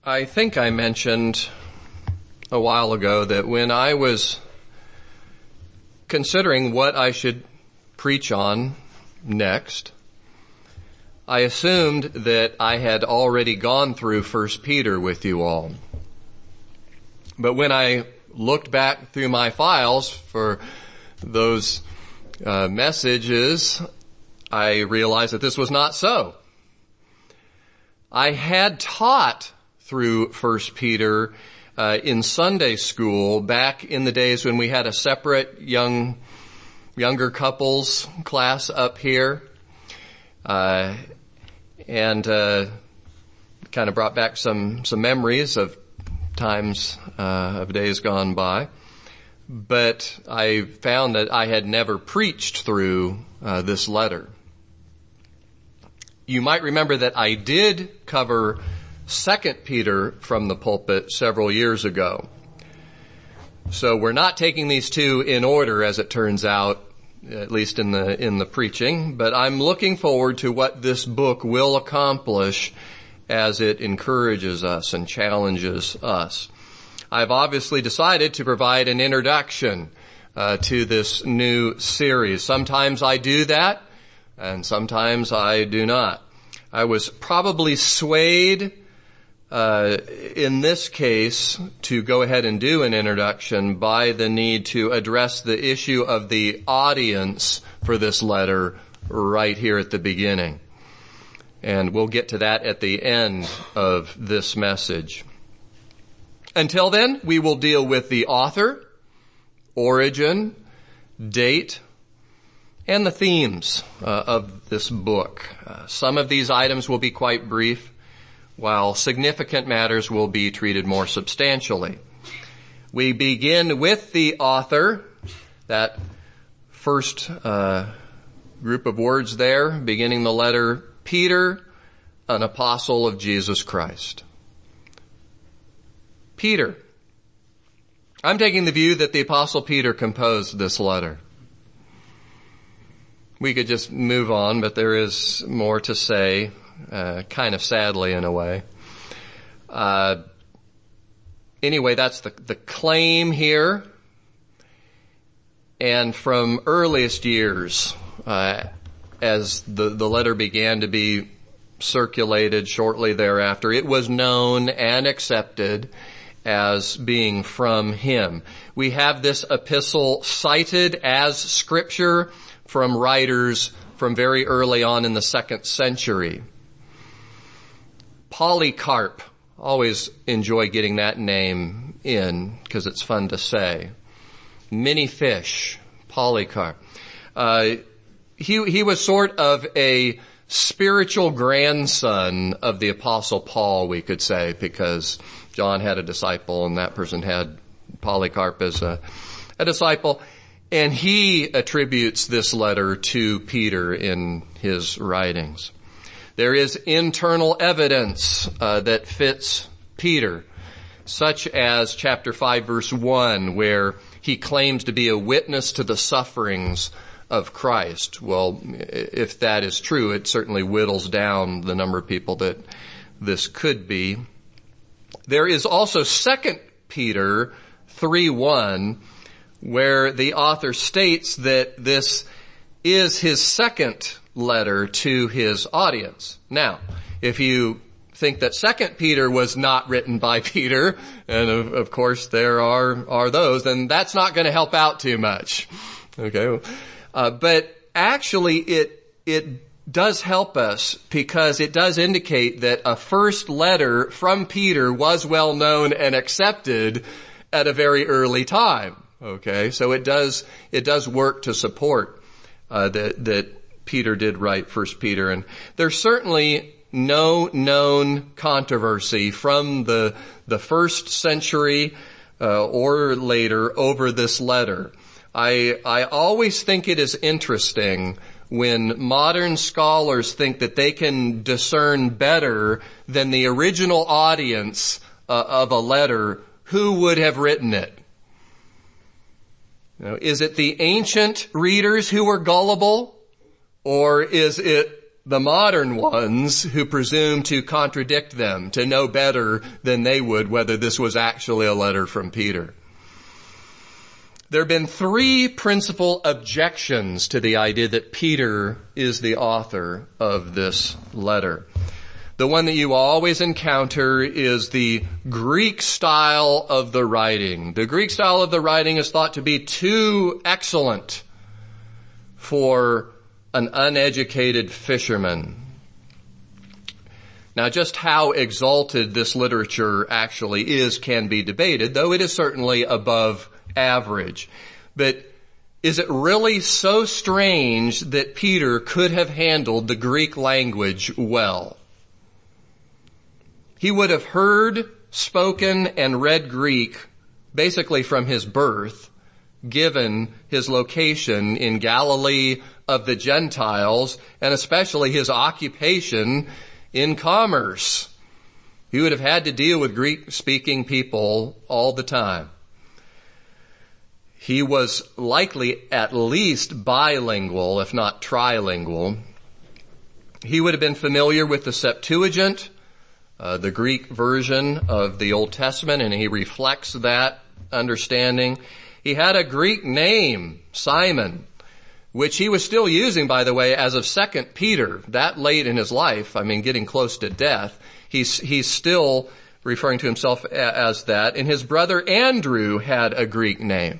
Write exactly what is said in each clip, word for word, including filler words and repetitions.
I think I mentioned a while ago that when I was considering what I should preach on next, I assumed that I had already gone through First Peter with you all. But when I looked back through my files for those uh, messages, I realized that this was not so. I had taught through First Peter uh, in Sunday school back in the days when we had a separate young, younger couples class up here, uh, and uh, kind of brought back some some memories of times uh, of days gone by. But I found that I had never preached through uh, this letter. You might remember that I did cover Second Peter from the pulpit several years ago. So we're not taking these two in order, as it turns out, at least in the in the preaching, but I'm looking forward to what this book will accomplish as it encourages us and challenges us. I've obviously decided to provide an introduction uh, to this new series. Sometimes I do that, and sometimes I do not. I was probably swayed uh in this case to go ahead and do an introduction by the need to address the issue of the audience for this letter right here at the beginning. And we'll get to that at the end of this message. Until then, we will deal with the author, origin, date, and the themes uh, of this book. Uh, some of these items will be quite brief, while significant matters will be treated more substantially. We begin with the author, that first uh, group of words there, beginning the letter Peter, an apostle of Jesus Christ. Peter. I'm taking the view that the apostle Peter composed this letter. We could just move on, but there is more to say. Uh, kind of sadly in a way. Uh, anyway, that's the, the claim here. And from earliest years, uh, as the, the letter began to be circulated shortly thereafter, it was known and accepted as being from him. We have this epistle cited as scripture from writers from very early on in the second century. Polycarp, always enjoy getting that name in because it's fun to say. Many fish, Polycarp. Uh, he, he was sort of a spiritual grandson of the Apostle Paul, we could say, because John had a disciple and that person had Polycarp as a, a disciple. And he attributes this letter to Peter in his writings. There is internal evidence uh, that fits Peter, such as chapter five, verse one, where he claims to be a witness to the sufferings of Christ. Well, if that is true, it certainly whittles down the number of people that this could be. There is also Second Peter three one, where the author states that this is his second letter to his audience. Now, if you think that Second Peter was not written by Peter, and of, of course there are are those, then that's not going to help out too much. Okay, uh, but actually it it does help us because it does indicate that a first letter from Peter was well known and accepted at a very early time. Okay, so it does it does work to support uh, that that. Peter did write First Peter, and there's certainly no known controversy from the the first century uh, or later over this letter. I I always think it is interesting when modern scholars think that they can discern better than the original audience uh, of a letter who would have written it. You know, is it the ancient readers who were gullible? Or is it the modern ones who presume to contradict them, to know better than they would whether this was actually a letter from Peter. There have been three principal objections to the idea that Peter is the author of this letter. The one that you always encounter is the Greek style of the writing. The Greek style of the writing is thought to be too excellent for an uneducated fisherman. Now, just how exalted this literature actually is can be debated, though it is certainly above average. But is it really so strange that Peter could have handled the Greek language well? He would have heard, spoken, and read Greek basically from his birth, given his location in Galilee of the Gentiles, and especially his occupation in commerce. He would have had to deal with Greek-speaking people all the time. He was likely at least bilingual, if not trilingual. He would have been familiar with the Septuagint, uh, the Greek version of the Old Testament, and he reflects that understanding. He had a Greek name, Simon, which he was still using, by the way, as of Second Peter, that late in his life, I mean, getting close to death. He's, he's still referring to himself as that. And his brother Andrew had a Greek name.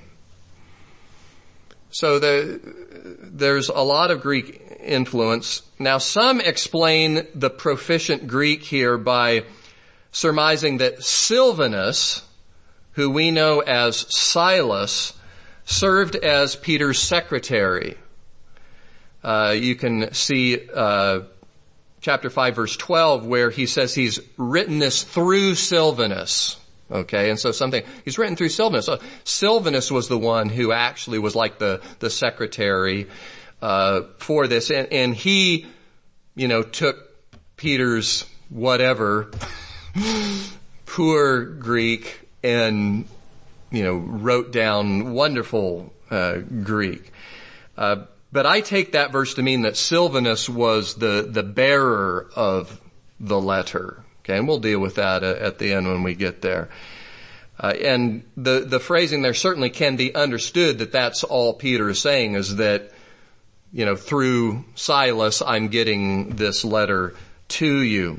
So the, there's a lot of Greek influence. Now, some explain the proficient Greek here by surmising that Silvanus, who we know as Silas, served as Peter's secretary. Uh, you can see uh, chapter five, verse twelve, where he says he's written this through Silvanus. Okay, and so something, he's written through Silvanus. So Silvanus was the one who actually was like the, the secretary, uh, for this. And, and he, you know, took Peter's whatever, poor Greek, and, you know, wrote down wonderful, uh, Greek. Uh, but I take that verse to mean that Silvanus was the, the bearer of the letter. Okay, and we'll deal with that at the end when we get there. Uh, and the, the phrasing there certainly can be understood that that's all Peter is saying, is that, you know, through Silas, I'm getting this letter to you.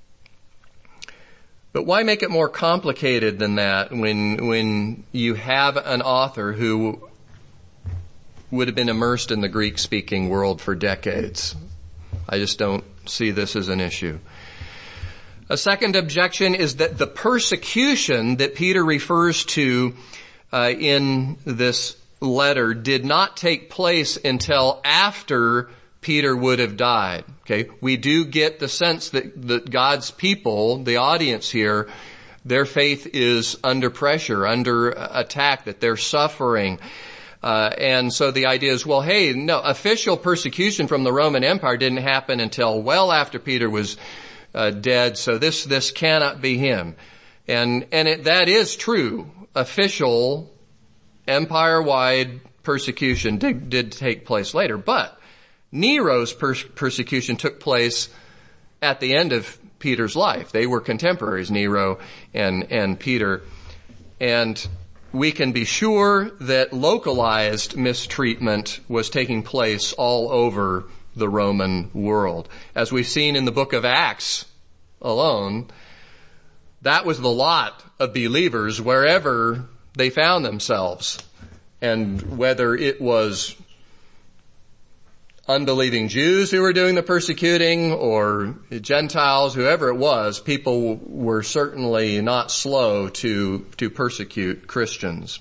But why make it more complicated than that when, when you have an author who would have been immersed in the Greek-speaking world for decades? I just don't see this as an issue. A second objection is that the persecution that Peter refers to uh, in this letter did not take place until after Peter would have died. Okay, we do get the sense that, that God's people, the audience here, their faith is under pressure, under attack, that they're suffering. Uh, and so the idea is, well, hey, no, official persecution from the Roman Empire didn't happen until well after Peter was Uh, dead, so this, this cannot be him. And, and it, that is true. Official, empire-wide persecution did, did take place later. But Nero's per- persecution took place at the end of Peter's life. They were contemporaries, Nero and, and Peter. And we can be sure that localized mistreatment was taking place all over the Roman world. As we've seen in the book of Acts alone, that was the lot of believers wherever they found themselves. And whether it was unbelieving Jews who were doing the persecuting or Gentiles, whoever it was, people were certainly not slow to, to persecute Christians.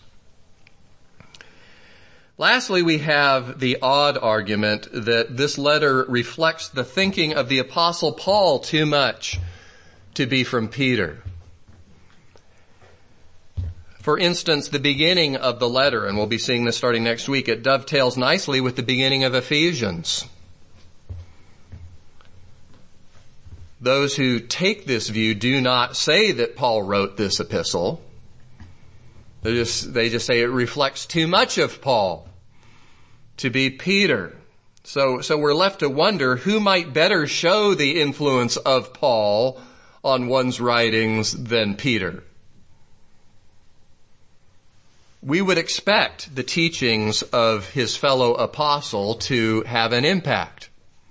Lastly, we have the odd argument that this letter reflects the thinking of the Apostle Paul too much to be from Peter. For instance, the beginning of the letter, and we'll be seeing this starting next week, it dovetails nicely with the beginning of Ephesians. Those who take this view do not say that Paul wrote this epistle. They just, they just say it reflects too much of Paul to be Peter. So, so we're left to wonder who might better show the influence of Paul on one's writings than Peter. We would expect the teachings of his fellow apostle to have an impact.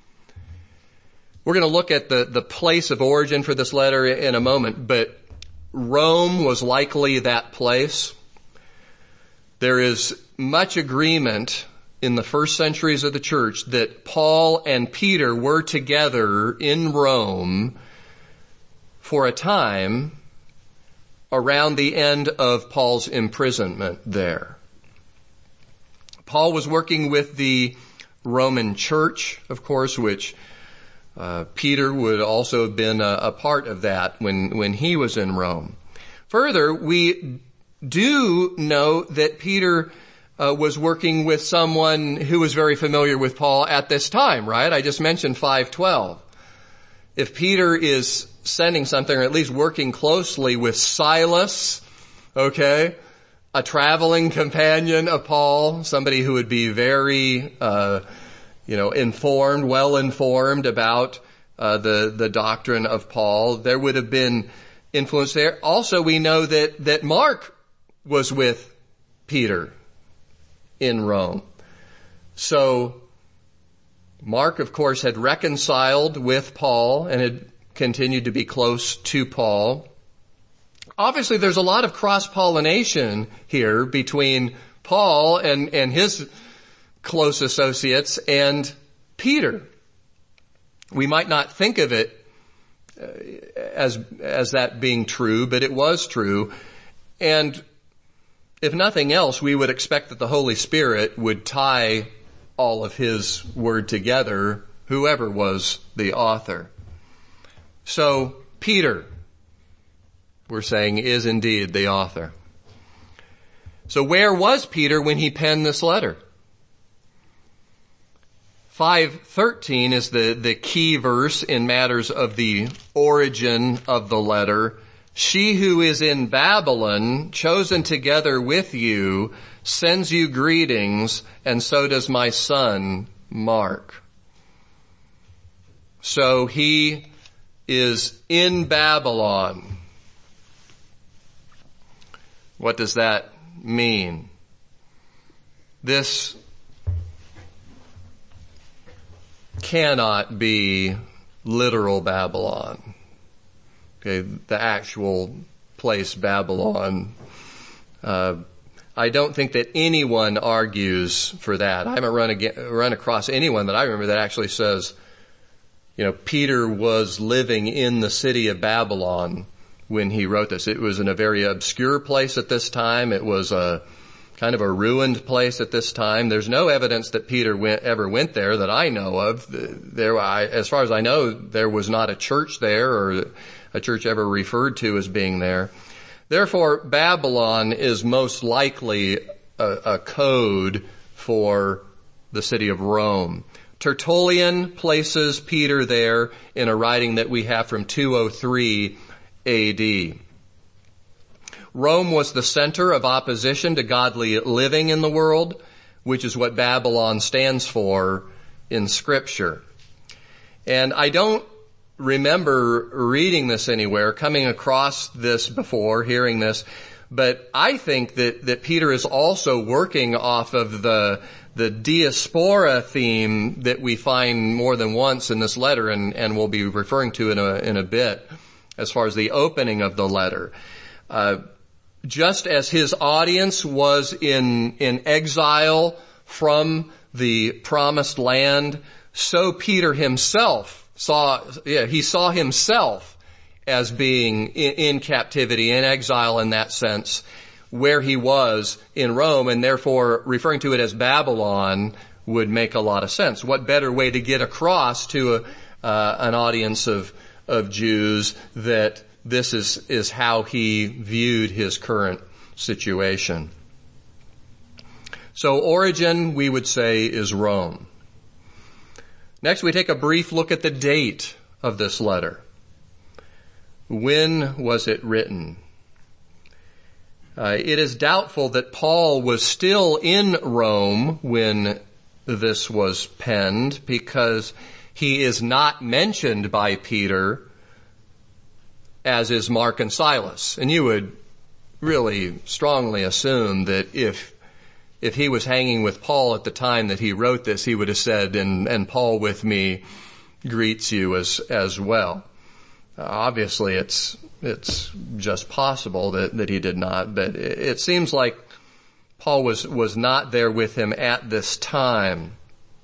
We're going to look at the, the place of origin for this letter in a moment, but Rome was likely that place. There is much agreement in the first centuries of the church that Paul and Peter were together in Rome for a time around the end of Paul's imprisonment there. Paul was working with the Roman church, of course, which uh, Peter would also have been a, a part of that when, when he was in Rome. Further, we do know that Peter uh, was working with someone who was very familiar with Paul at this time, right? I just mentioned five twelve. If Peter is sending something, or at least working closely with Silas, okay, a traveling companion of Paul, somebody who would be very, uh, you know, informed, well informed about uh, the the doctrine of Paul, there would have been influence there. Also, we know that that Mark was with Peter in Rome. So Mark, of course, had reconciled with Paul and had continued to be close to Paul. Obviously, there's a lot of cross-pollination here between Paul and, and his close associates and Peter. We might not think of it as, as that being true, but it was true. And if nothing else, we would expect that the Holy Spirit would tie all of his word together, whoever was the author. So Peter, we're saying, is indeed the author. So where was Peter when he penned this letter? five thirteen is the, the key verse in matters of the origin of the letter. She who is in Babylon, chosen together with you, sends you greetings, and so does my son, Mark. So he is in Babylon. What does that mean? This cannot be literal Babylon. Okay, the actual place Babylon. Uh, I don't think that anyone argues for that. I haven't run, again, run across anyone that I remember that actually says, you know, Peter was living in the city of Babylon when he wrote this. It was in a very obscure place at this time. It was a kind of a ruined place at this time. There's no evidence that Peter went, ever went there that I know of. There, I, as far as I know, there was not a church there or a church ever referred to as being there. Therefore, Babylon is most likely a, a code for the city of Rome. Tertullian places Peter there in a writing that we have from two oh three A D. Rome was the center of opposition to godly living in the world, which is what Babylon stands for in Scripture. And I don't remember reading this anywhere, coming across this before, hearing this, but I think that, that Peter is also working off of the the diaspora theme that we find more than once in this letter, and, and we'll be referring to in a, in a bit, as far as the opening of the letter. Uh, just as his audience was in, in exile from the promised land, so Peter himself saw, yeah, he saw himself as being in, in captivity, in exile in that sense, where he was in Rome, and therefore referring to it as Babylon would make a lot of sense. What better way to get across to a, uh, an audience of of Jews that this is is how he viewed his current situation. So origin, we would say, is Rome. Next, we take a brief look at the date of this letter. When was it written? Uh, it is doubtful that Paul was still in Rome when this was penned, because he is not mentioned by Peter, as is Mark and Silas. And you would really strongly assume that if if he was hanging with Paul at the time that he wrote this, he would have said, and, and Paul with me greets you as as well. Uh, obviously, it's it's just possible that, that he did not, but it, it seems like Paul was, was not there with him at this time.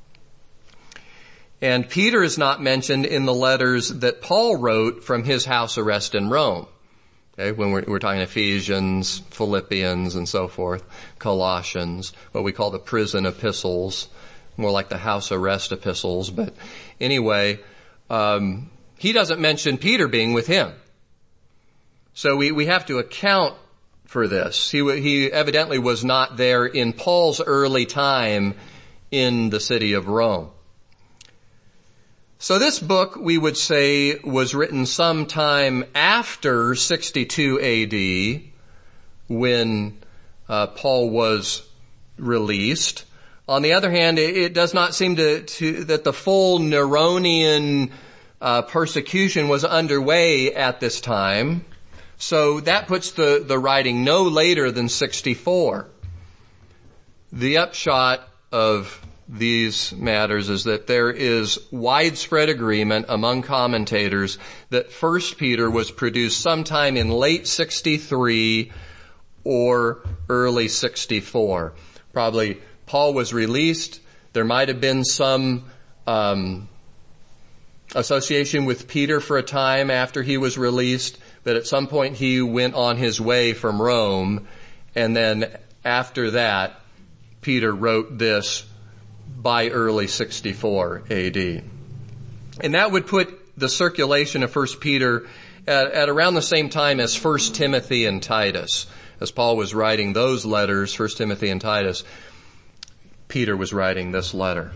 And Peter is not mentioned in the letters that Paul wrote from his house arrest in Rome. Okay, when we're, we're talking Ephesians, Philippians, and so forth, Colossians, what we call the prison epistles, more like the house arrest epistles. But anyway, um, he doesn't mention Peter being with him. So we, we have to account for this. He, he evidently was not there in Paul's early time in the city of Rome. So this book, we would say, was written sometime after sixty-two A D, when uh, Paul was released. On the other hand, it, it does not seem to, to that the full Neronian uh, persecution was underway at this time. So that puts the, the writing no later than sixty-four. The upshot of these matters is that there is widespread agreement among commentators that First Peter was produced sometime in late sixty-three or early sixty-four. Probably Paul was released. There might have been some um, association with Peter for a time after he was released, but at some point he went on his way from Rome, and then after that, Peter wrote this by early sixty-four A D. And that would put the circulation of First Peter at, at around the same time as First Timothy and Titus. As Paul was writing those letters, First Timothy and Titus, Peter was writing this letter.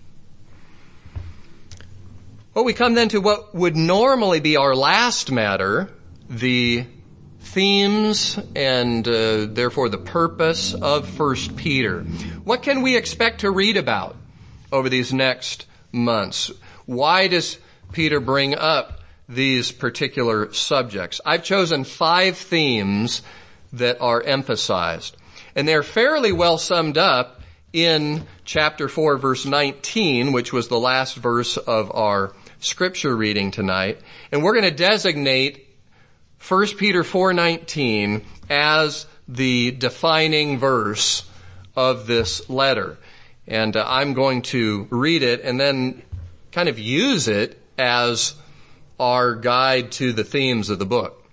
Well, we come then to what would normally be our last matter, the themes and uh, therefore the purpose of First Peter. What can we expect to read about over these next months? Why does Peter bring up these particular subjects? I've chosen five themes that are emphasized, and they're fairly well summed up in chapter four, verse nineteen, which was the last verse of our scripture reading tonight. And we're going to designate First Peter four nineteen as the defining verse of this letter. And uh, I'm going to read it and then kind of use it as our guide to the themes of the book.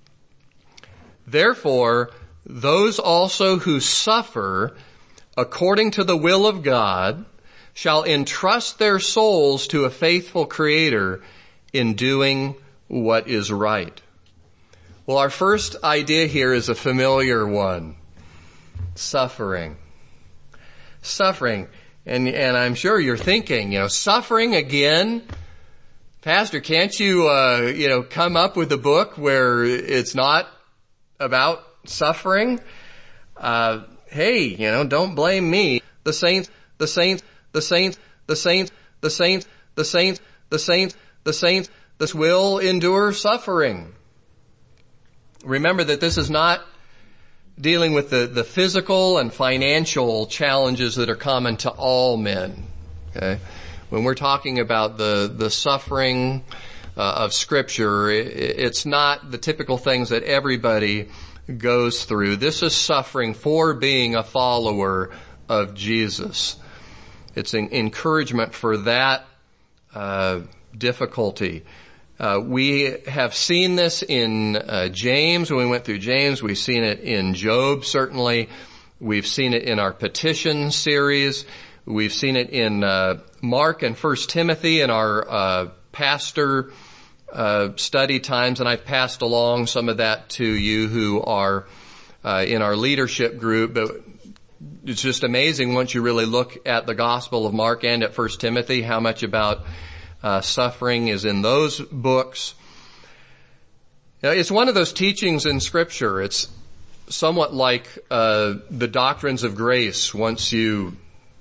Therefore, those also who suffer according to the will of God shall entrust their souls to a faithful Creator in doing what is right. Well, our first idea here is a familiar one. Suffering. Suffering. And, and I'm sure you're thinking, you know, suffering again? Pastor, can't you, uh, you know, come up with a book where it's not about suffering? Uh, hey, you know, don't blame me. The saints, the saints, the saints, the saints, the saints, the saints, the saints, the saints, this will endure suffering. Remember that this is not dealing with the, the physical and financial challenges that are common to all men. Okay? When we're talking about the, the suffering uh, of Scripture, it, it's not the typical things that everybody goes through. This is suffering for being a follower of Jesus. It's an encouragement for that uh, difficulty. Uh, we have seen this in uh, James. When we went through James, we've seen it in Job, certainly. We've seen it in our petition series. We've seen it in uh, Mark and First Timothy in our uh, pastor uh, study times, and I've passed along some of that to you who are uh, in our leadership group. But it's just amazing once you really look at the Gospel of Mark and at First Timothy, how much about Uh, suffering is in those books. You know, it's one of those teachings in Scripture. It's somewhat like uh, the doctrines of grace. Once you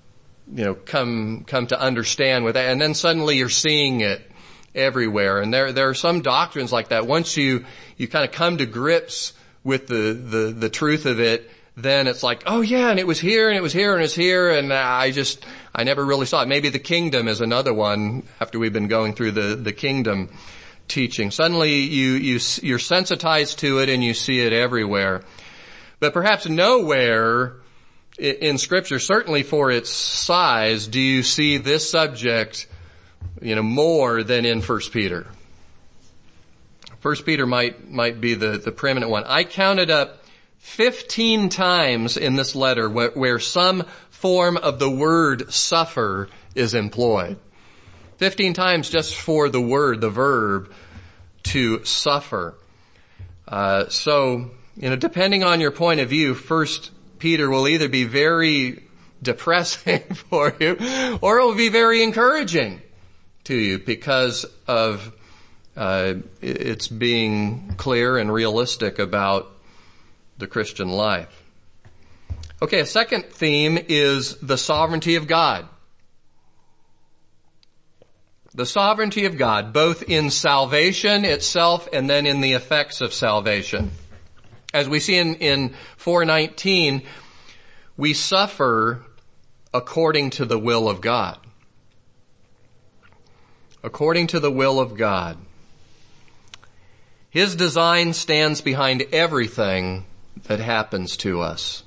you know, come, come to understand with that. And then suddenly you're seeing it everywhere. And there, there are some doctrines like that. Once you, you kind of come to grips with the, the, the truth of it, then it's like, oh yeah, and it was here, and it was here, and it's here, and I just, I never really saw it. Maybe the kingdom is another one after we've been going through the, the kingdom teaching. Suddenly you, you, you're sensitized to it and you see it everywhere. But perhaps nowhere in Scripture, certainly for its size, do you see this subject, you know, more than in First Peter. First Peter might, might be the, the preeminent one. I counted up fifteen times in this letter where, where some form of the word suffer is employed. Fifteen times just for the word, the verb, to suffer. Uh, so, you know, depending on your point of view, First Peter will either be very depressing for you, or it will be very encouraging to you because of uh, its being clear and realistic about the Christian life. Okay, a second theme is the sovereignty of God. The sovereignty of God, both in salvation itself and then in the effects of salvation. As we see in, in four nineteen, we suffer according to the will of God. According to the will of God. His design stands behind everything that happens to us.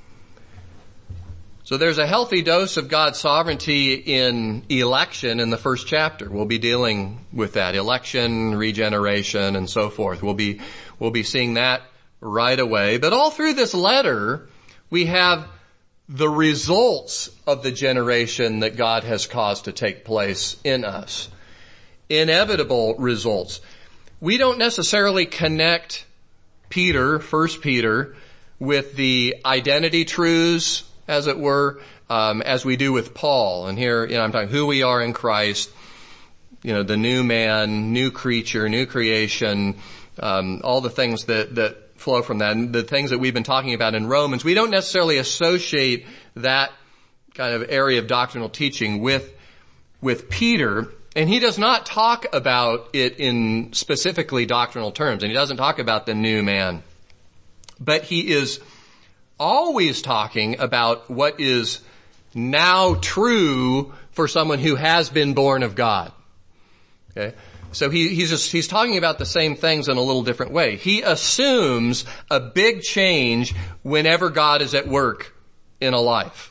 So there's a healthy dose of God's sovereignty in election in the first chapter. We'll be dealing with that. Election, regeneration, and so forth. We'll be, we'll be seeing that right away. But all through this letter, we have the results of the generation that God has caused to take place in us. Inevitable results. We don't necessarily connect Peter, First Peter, with the identity truths, as it were, um, as we do with Paul. And here, you know, I'm talking who we are in Christ, you know, the new man, new creature, new creation, um, all the things that, that flow from that, and the things that we've been talking about in Romans. We don't necessarily associate that kind of area of doctrinal teaching with, with Peter. And he does not talk about it in specifically doctrinal terms, and he doesn't talk about the new man. But he is always talking about what is now true for someone who has been born of God. Okay? So he, he's just, he's talking about the same things in a little different way. He assumes a big change whenever God is at work in a life.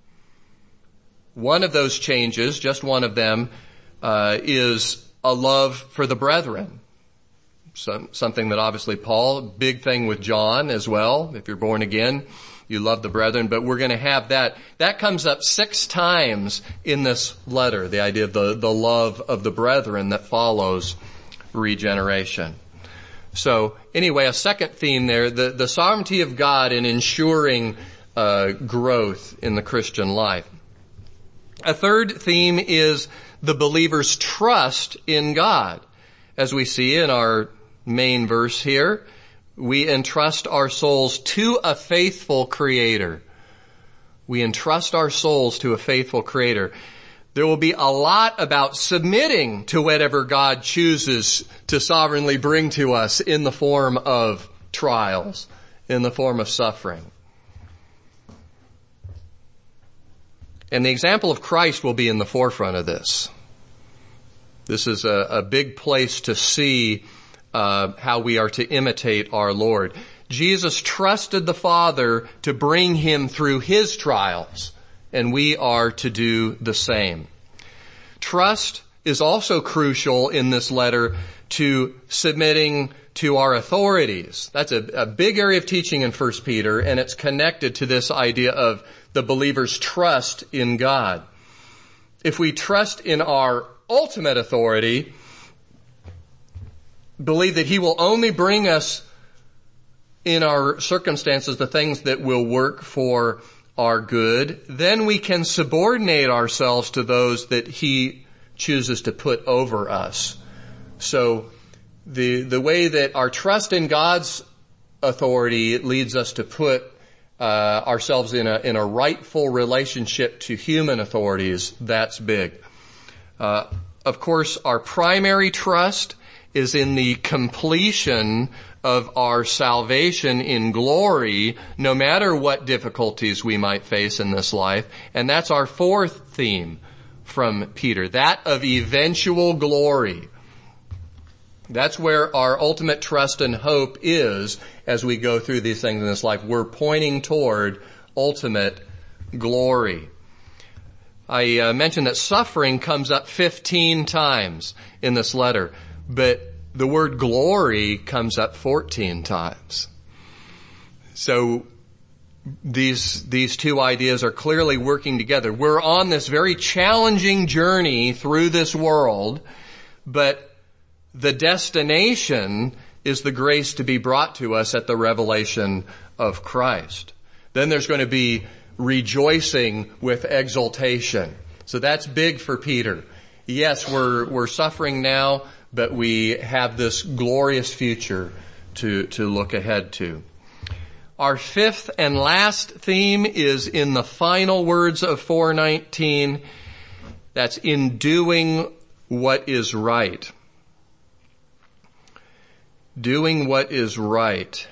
One of those changes, just one of them, Uh, is a love for the brethren. Some, something that obviously Paul, big thing with John as well. If you're born again, you love the brethren, but we're going to have that. That comes up six times in this letter, the idea of the, the love of the brethren that follows regeneration. So anyway, a second theme there, the, the sovereignty of God in ensuring uh, growth in the Christian life. A third theme is the believer's trust in God. As we see in our main verse here, we entrust our souls to a faithful Creator. We entrust our souls to a faithful Creator. There will be a lot about submitting to whatever God chooses to sovereignly bring to us in the form of trials, in the form of suffering. And the example of Christ will be in the forefront of this. This is a, a big place to see uh, how we are to imitate our Lord. Jesus trusted the Father to bring him through his trials, and we are to do the same. Trust is also crucial in this letter to submitting to our authorities. That's a, a big area of teaching in First Peter, and it's connected to this idea of the believer's trust in God. If we trust in our ultimate authority, believe that he will only bring us in our circumstances the things that will work for our good, then we can subordinate ourselves to those that he chooses to put over us. So the the way that our trust in God's authority leads us to put uh, ourselves in a, in a rightful relationship to human authorities, that's big. Uh, of course, our primary trust is in the completion of our salvation in glory, no matter what difficulties we might face in this life. And that's our fourth theme from Peter, that of eventual glory. That's where our ultimate trust and hope is as we go through these things in this life. We're pointing toward ultimate glory. I uh, mentioned that suffering comes up fifteen times in this letter, but the word glory comes up fourteen times. So these, these two ideas are clearly working together. We're on this very challenging journey through this world, but the destination is the grace to be brought to us at the revelation of Christ. Then there's going to be rejoicing with exultation. So that's big for Peter. Yes, we're, we're suffering now, but we have this glorious future to, to look ahead to. Our fifth and last theme is in the final words of four nineteen. That's in doing what is right. Doing what is right.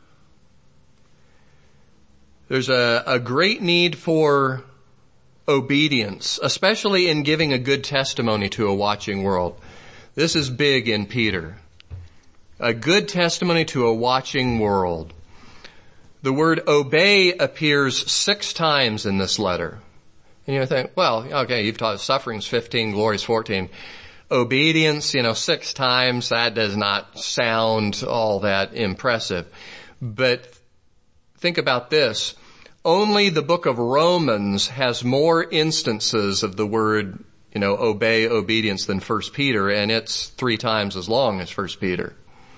There's a, a great need for obedience, especially in giving a good testimony to a watching world. This is big in Peter. A good testimony to a watching world. The word obey appears six times in this letter. And you think, well, okay, you've taught suffering's fifteen, glory's fourteen. Obedience, you know, six times, that does not sound all that impressive. But think about this. Only the book of Romans has more instances of the word, you know, obey, obedience than First Peter, and it's three times as long as First Peter.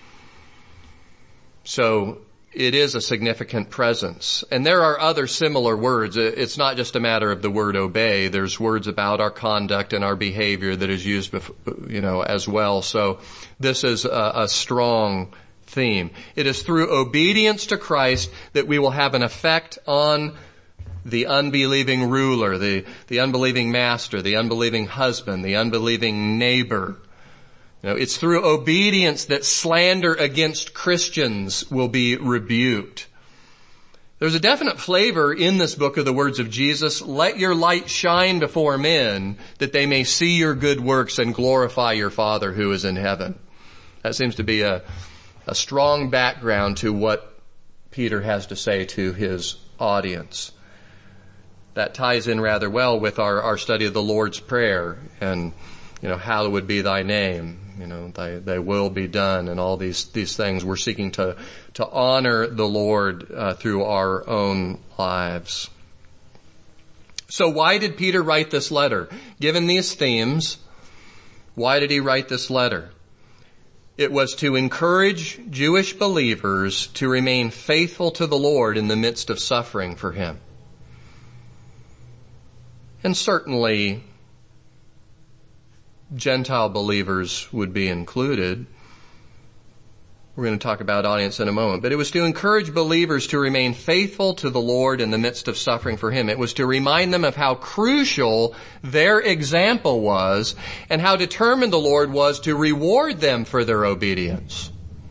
So it is a significant presence. And there are other similar words. It's not just a matter of the word obey. There's words about our conduct and our behavior that is used, you know, as well. So this is a, a strong theme. It is through obedience to Christ that we will have an effect on the unbelieving ruler, the, the unbelieving master, the unbelieving husband, the unbelieving neighbor. You know, it's through obedience that slander against Christians will be rebuked. There's a definite flavor in this book of the words of Jesus. Let your light shine before men that they may see your good works and glorify your Father who is in heaven. That seems to be a, a strong background to what Peter has to say to his audience. That ties in rather well with our, our study of the Lord's Prayer and, you know, hallowed be thy name. You know, thy, thy will be done and all these, these things. We're seeking to, to honor the Lord, uh, through our own lives. So why did Peter write this letter? Given these themes, why did he write this letter? It was to encourage Jewish believers to remain faithful to the Lord in the midst of suffering for Him. And certainly, Gentile believers would be included. We're going to talk about audience in a moment. But it was to encourage believers to remain faithful to the Lord in the midst of suffering for Him. It was to remind them of how crucial their example was and how determined the Lord was to reward them for their obedience.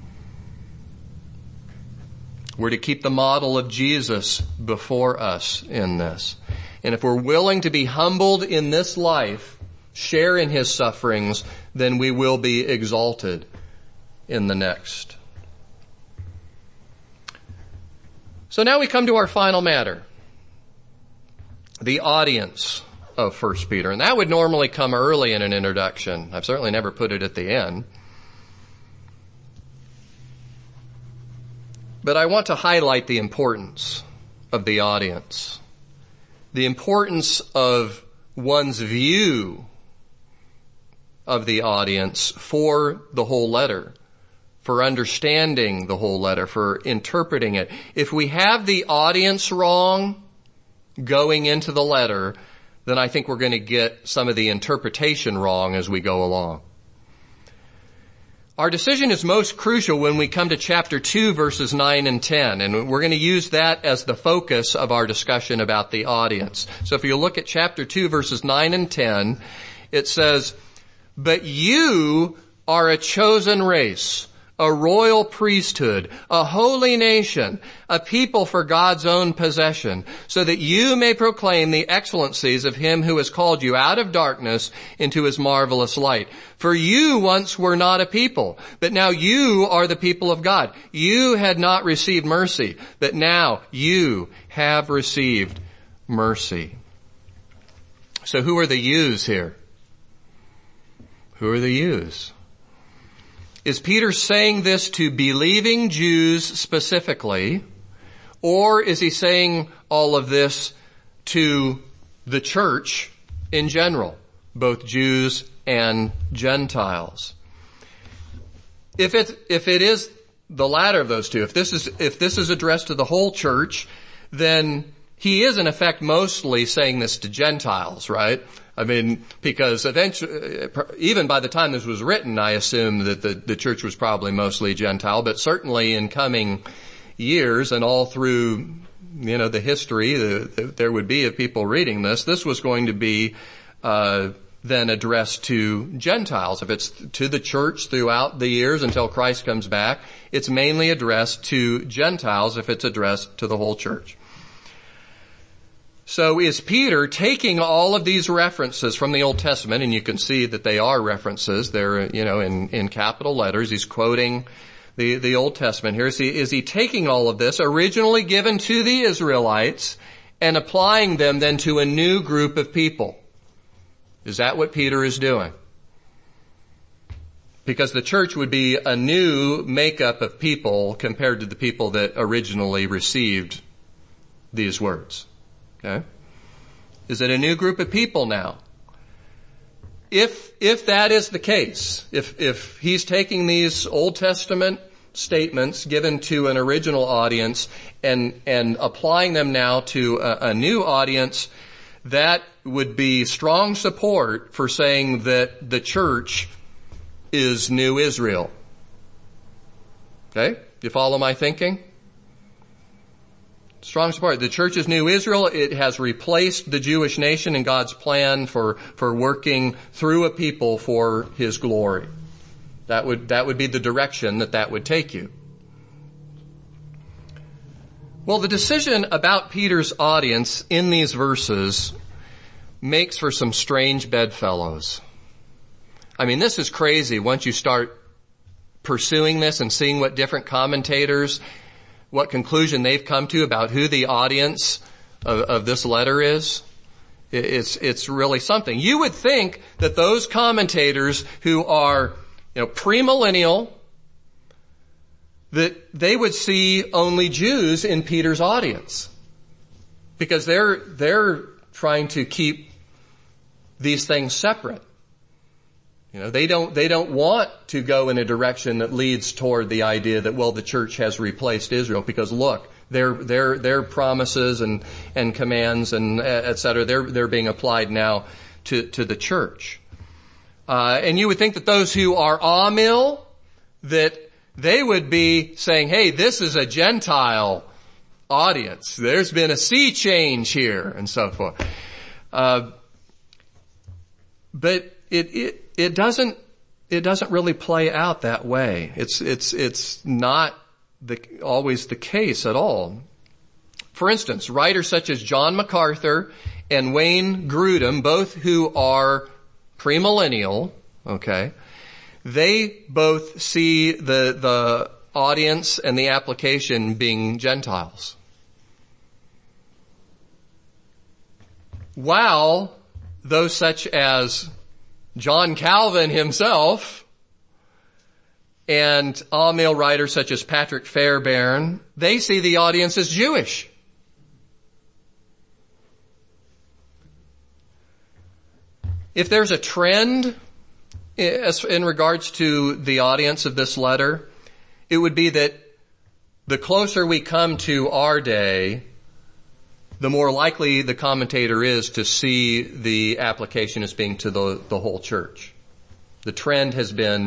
We're to keep the model of Jesus before us in this. And if we're willing to be humbled in this life, share in His sufferings, then we will be exalted in the next. So now we come to our final matter. The audience of First Peter. And that would normally come early in an introduction. I've certainly never put it at the end. But I want to highlight the importance of the audience. The importance of one's view of the audience for the whole letter, for understanding the whole letter, for interpreting it. If we have the audience wrong going into the letter, then I think we're going to get some of the interpretation wrong as we go along. Our decision is most crucial when we come to chapter two, verses nine and ten, and we're going to use that as the focus of our discussion about the audience. So if you look at chapter two, verses nine and ten, it says, "But you are a chosen race, a royal priesthood, a holy nation, a people for God's own possession, so that you may proclaim the excellencies of him who has called you out of darkness into his marvelous light. For you once were not a people, but now you are the people of God. You had not received mercy, but now you have received mercy." So who are the yous here? Who are the yous? Is Peter saying this to believing Jews specifically, or is he saying all of this to the church in general, both Jews and Gentiles? If it, if it is the latter of those two, if this is, if this is addressed to the whole church, then he is in effect mostly saying this to Gentiles, right? I mean, because eventually, even by the time this was written, I assume that the, the church was probably mostly Gentile, but certainly in coming years and all through, you know, the history that there would be of people reading this, this was going to be, uh, then addressed to Gentiles. If it's to the church throughout the years until Christ comes back, it's mainly addressed to Gentiles if it's addressed to the whole church. So is Peter taking all of these references from the Old Testament, and you can see that they are references, they're, you know, in, in capital letters. He's quoting the, the Old Testament here. Is he, is he taking all of this originally given to the Israelites and applying them then to a new group of people? Is that what Peter is doing? Because the church would be a new makeup of people compared to the people that originally received these words. Okay? Is it a new group of people now? If, if that is the case, if, if he's taking these Old Testament statements given to an original audience and, and applying them now to a, a new audience, that would be strong support for saying that the church is New Israel. Okay? You follow my thinking? Strong support. The church is New Israel. It has replaced the Jewish nation in God's plan for, for working through a people for his glory. That would, that would be the direction that that would take you. Well, the decision about Peter's audience in these verses makes for some strange bedfellows. I mean, this is crazy once you start pursuing this and seeing what different commentators, what conclusion they've come to about who the audience of, of this letter is. It's, it's really something. You would think that those commentators who are, you know, premillennial, that they would see only Jews in Peter's audience. Because they're, they're trying to keep these things separate. You know, they don't, they don't want to go in a direction that leads toward the idea that, well, the church has replaced Israel, because look, their, their, their promises and, and commands and et cetera, they're, they're being applied now to, to the church. Uh, and you would think that those who are Amil, that they would be saying, hey, this is a Gentile audience. There's been a sea change here and so forth. Uh, but it, it, It doesn't, it doesn't really play out that way. It's, it's, it's not the, always the case at all. For instance, writers such as John MacArthur and Wayne Grudem, both who are premillennial, okay, they both see the, the audience and the application being Gentiles. While those such as John Calvin himself and Amil writers such as Patrick Fairbairn, they see the audience as Jewish. If there's a trend in regards to the audience of this letter, it would be that the closer we come to our day, the more likely the commentator is to see the application as being to the, the whole church. The trend has been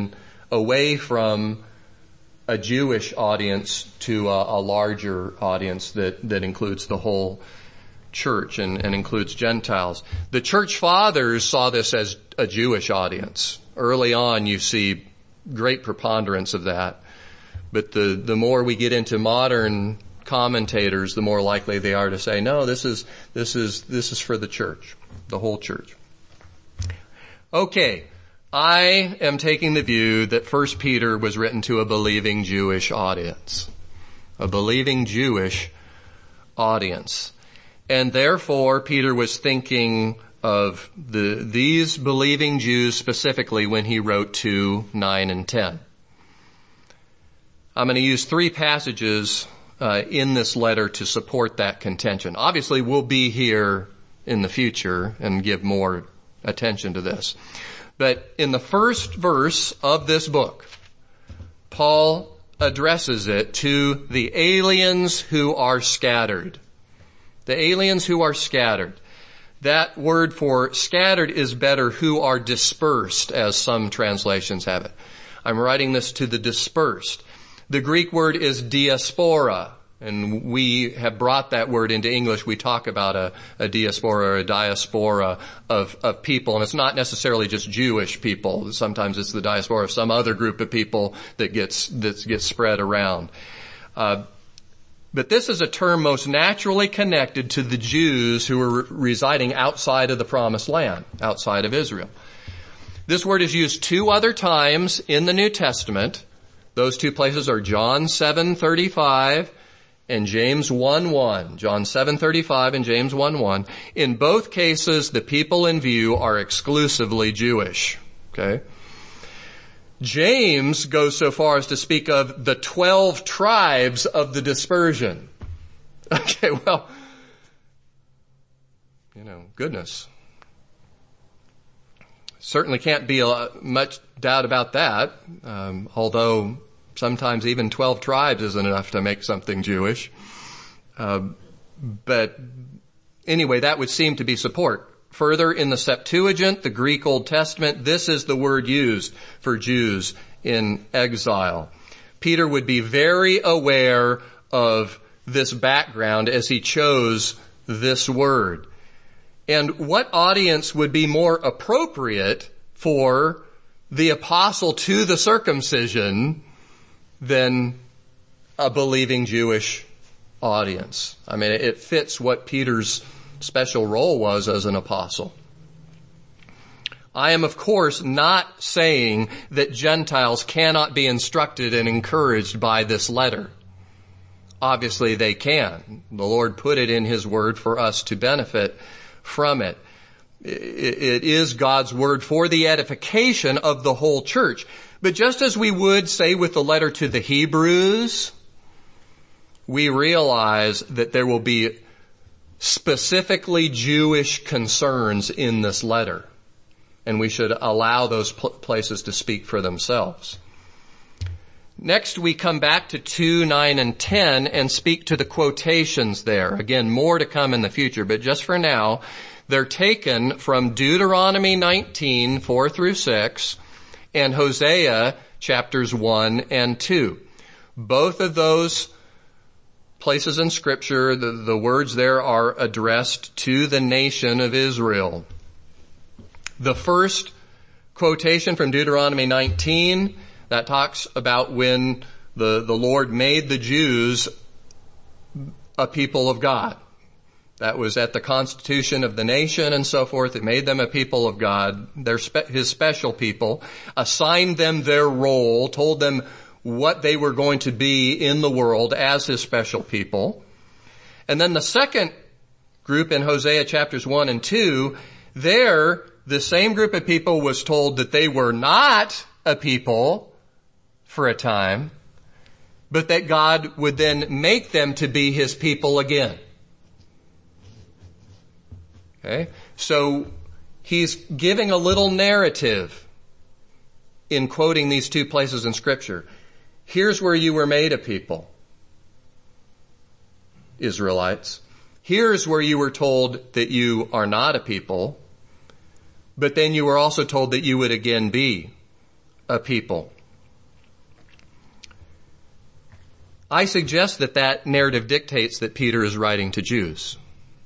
away from a Jewish audience to a, a larger audience that, that includes the whole church and, and includes Gentiles. The church fathers saw this as a Jewish audience. Early on, you see great preponderance of that. But the, the more we get into modern commentators, the more likely they are to say, no, this is, this is, this is for the church, the whole church. Okay. I am taking the view that First Peter was written to a believing Jewish audience. A believing Jewish audience. And therefore, Peter was thinking of the, these believing Jews specifically when he wrote two, nine, and ten. I'm going to use three passages uh, in this letter to support that contention. Obviously, we'll be here in the future and give more attention to this. But in the first verse of this book, Paul addresses it to the aliens who are scattered. The aliens who are scattered. That word for scattered is better, who are dispersed, as some translations have it. I'm writing this to the dispersed. The Greek word is diaspora, and we have brought that word into English. We talk about a, a diaspora or a diaspora of, of people, and it's not necessarily just Jewish people. Sometimes it's the diaspora of some other group of people that gets, that gets spread around. Uh, But this is a term most naturally connected to the Jews who were residing outside of the Promised Land, outside of Israel. This word is used two other times in the New Testament. Those two places are John seven thirty-five and James one one. John seven thirty-five and James one one. In both cases, the people in view are exclusively Jewish. Okay? James goes so far as to speak of the twelve tribes of the dispersion. Okay, well, you know, goodness. Certainly can't be a, much doubt about that, um, although sometimes even twelve tribes isn't enough to make something Jewish. Uh, but anyway, that would seem to be support. Further, in the Septuagint, the Greek Old Testament, this is the word used for Jews in exile. Peter would be very aware of this background as he chose this word. And what audience would be more appropriate for the apostle to the circumcision than a believing Jewish audience? I mean, it fits what Peter's special role was as an apostle. I am, of course, not saying that Gentiles cannot be instructed and encouraged by this letter. Obviously they can. The Lord put it in His Word for us to benefit from it. It is God's Word for the edification of the whole church. But just as we would say with the letter to the Hebrews, we realize that there will be specifically Jewish concerns in this letter, and we should allow those pl- places to speak for themselves. Next, we come back to two, nine, and ten and speak to the quotations there. Again, more to come in the future, but just for now, they're taken from Deuteronomy nineteen, four through six, and Hosea chapters one and two. Both of those places in Scripture, the, the words there are addressed to the nation of Israel. The first quotation from Deuteronomy nineteen, that talks about when the, the Lord made the Jews a people of God. That was at the constitution of the nation and so forth. It made them a people of God, their spe- His special people, assigned them their role, told them what they were going to be in the world as His special people. And then the second group in Hosea chapters one and two, there the same group of people was told that they were not a people for a time, but that God would then make them to be His people again. Okay? So He's giving a little narrative in quoting these two places in Scripture. Here's where you were made a people, Israelites. Here's where you were told that you are not a people, but then you were also told that you would again be a people. I suggest that that narrative dictates that Peter is writing to Jews.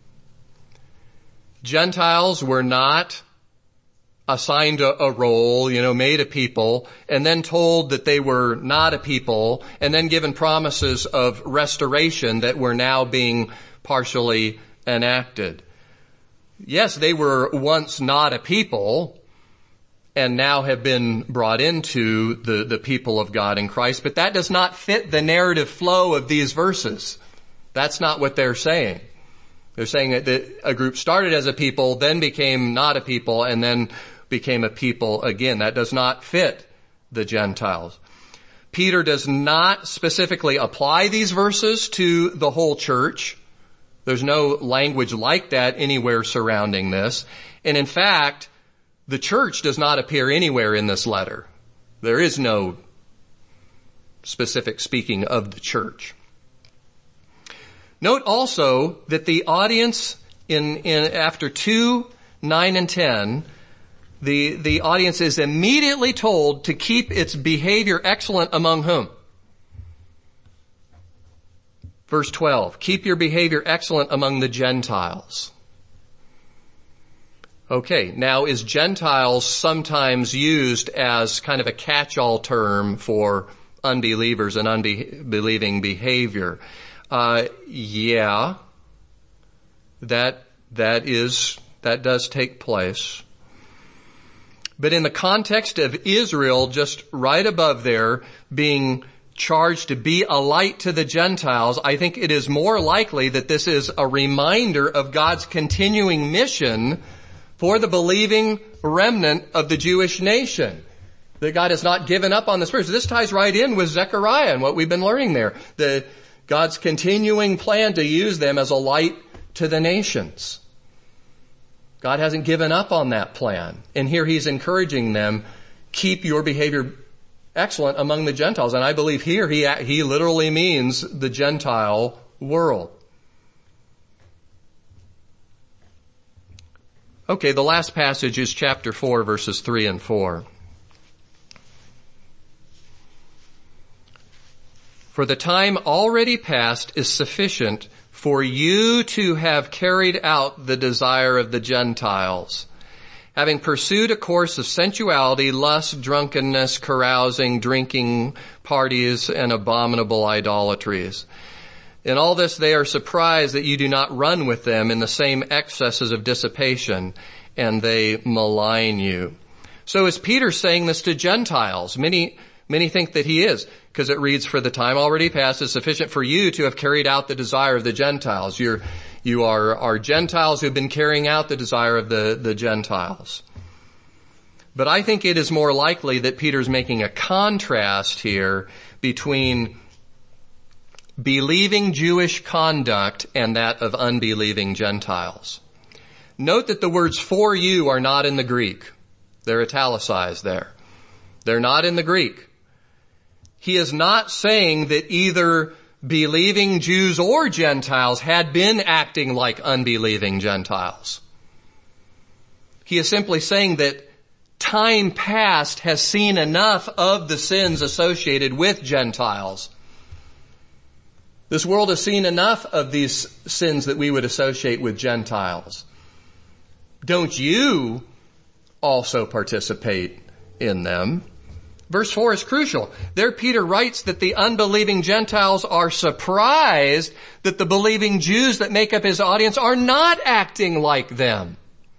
Gentiles were not assigned a, a role, you know, made a people, and then told that they were not a people, and then given promises of restoration that were now being partially enacted. Yes, they were once not a people, and now have been brought into the, the people of God in Christ, but that does not fit the narrative flow of these verses. That's not what they're saying. They're saying that a group started as a people, then became not a people, and then became a people again. That does not fit the Gentiles. Peter does not specifically apply these verses to the whole church. There's no language like that anywhere surrounding this. And in fact, the church does not appear anywhere in this letter. There is no specific speaking of the church. Note also that the audience in, in after two, nine, and ten, the, the audience is immediately told to keep its behavior excellent among whom? Verse twelve, keep your behavior excellent among the Gentiles. Okay, now is Gentiles sometimes used as kind of a catch-all term for unbelievers and unbelieving behavior? Uh, yeah, that, that is, that does take place. But in the context of Israel, just right above there, being charged to be a light to the Gentiles, I think it is more likely that this is a reminder of God's continuing mission for the believing remnant of the Jewish nation. That God has not given up on the Spirit. So this ties right in with Zechariah and what we've been learning there. The God's continuing plan to use them as a light to the nations. God hasn't given up on that plan. And here he's encouraging them, keep your behavior excellent among the Gentiles. And I believe here he, he literally means the Gentile world. Okay, the last passage is chapter four, verses three and four. For the time already past is sufficient for you to have carried out the desire of the Gentiles, having pursued a course of sensuality, lust, drunkenness, carousing, drinking, parties, and abominable idolatries. In all this they are surprised that you do not run with them in the same excesses of dissipation, and they malign you. So is Peter saying this to Gentiles? Many Many think that he is, because it reads, for the time already past is sufficient for you to have carried out the desire of the Gentiles. You're, you are, are Gentiles who have been carrying out the desire of the, the Gentiles. But I think it is more likely that Peter's making a contrast here between believing Jewish conduct and that of unbelieving Gentiles. Note that the words for you are not in the Greek. They're italicized there. They're not in the Greek. He is not saying that either believing Jews or Gentiles had been acting like unbelieving Gentiles. He is simply saying that time past has seen enough of the sins associated with Gentiles. This world has seen enough of these sins that we would associate with Gentiles. Don't you also participate in them? Verse four is crucial. There Peter writes that the unbelieving Gentiles are surprised that the believing Jews that make up his audience are not acting like them.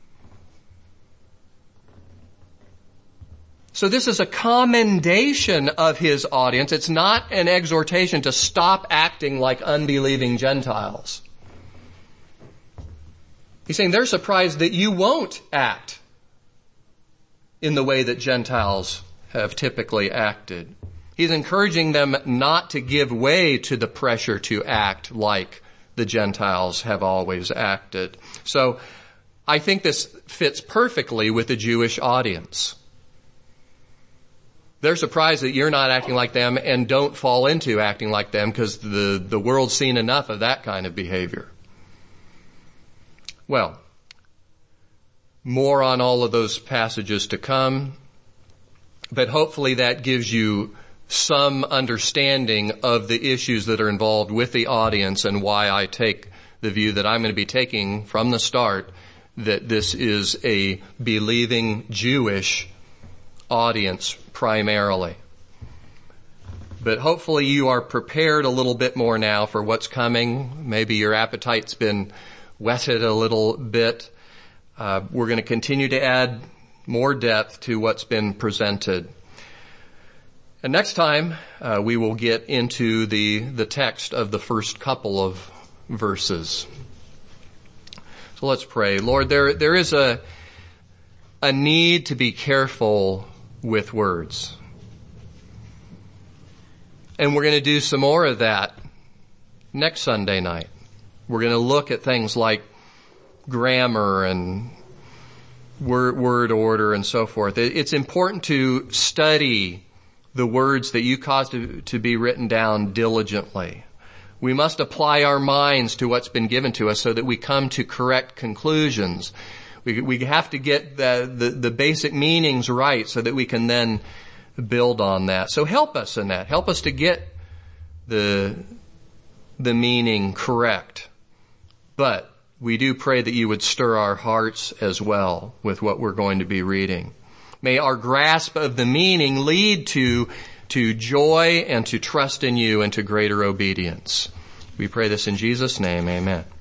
So this is a commendation of his audience. It's not an exhortation to stop acting like unbelieving Gentiles. He's saying they're surprised that you won't act in the way that Gentiles have typically acted. He's encouraging them not to give way to the pressure to act like the Gentiles have always acted. So I think this fits perfectly with the Jewish audience. They're surprised that you're not acting like them and don't fall into acting like them because the, the world's seen enough of that kind of behavior. Well, more on all of those passages to come. But hopefully that gives you some understanding of the issues that are involved with the audience and why I take the view that I'm going to be taking from the start that this is a believing Jewish audience primarily. But hopefully you are prepared a little bit more now for what's coming. Maybe your appetite's been whetted a little bit. Uh, we're going to continue to add more depth to what's been presented. And next time, uh, we will get into the, the text of the first couple of verses. So let's pray. Lord, there, there is a, a need to be careful with words. And we're going to do some more of that next Sunday night. We're going to look at things like grammar and word, word order and so forth. It's important to study the words that you cause to, to be written down diligently. We must apply our minds to what's been given to us so that we come to correct conclusions. We, we have to get the, the, the basic meanings right so that we can then build on that. So help us in that. Help us to get the, the meaning correct. But we do pray that you would stir our hearts as well with what we're going to be reading. May our grasp of the meaning lead to, to joy and to trust in you and to greater obedience. We pray this in Jesus' name. Amen.